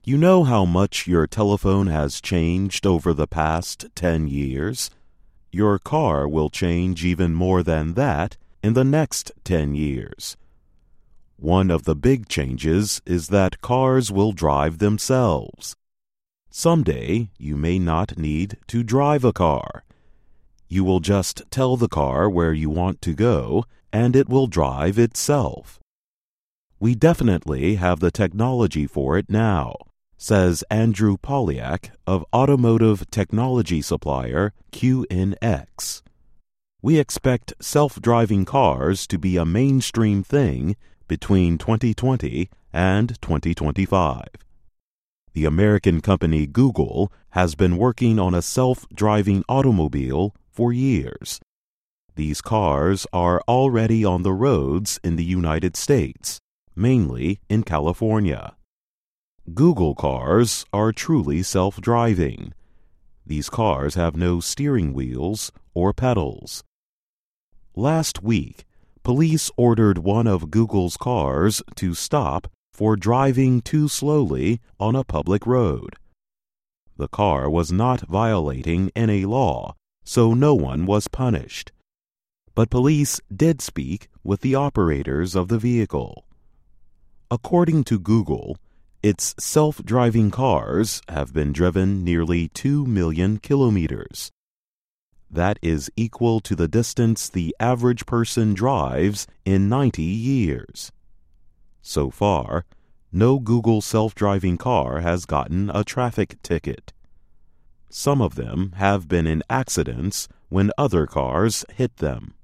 You know how much your telephone has changed over the past 10 years? Your car will change even more than that in the next 10 years. One of the big changes is that cars will drive themselves. Someday, you may not need to drive a car. You will just tell the car where you want to go, and it will drive itself. We definitely have the technology for it now, says Andrew Polyak of automotive technology supplier QNX. We expect self-driving cars to be a mainstream thing between 2020 and 2025. The American company Google has been working on a self-driving automobile for years. These cars are already on the roads in the United States, mainly in California. Google cars are truly self-driving. These cars have no steering wheels or pedals. Last week, police ordered one of Google's cars to stop for driving too slowly on a public road. The car was not violating any law, so no one was punished. But police did speak with the operators of the vehicle. According to Google, its self-driving cars have been driven nearly 2 million kilometers. That is equal to the distance the average person drives in 90 years. So far, no Google self-driving car has gotten a traffic ticket. Some of them have been in accidents when other cars hit them.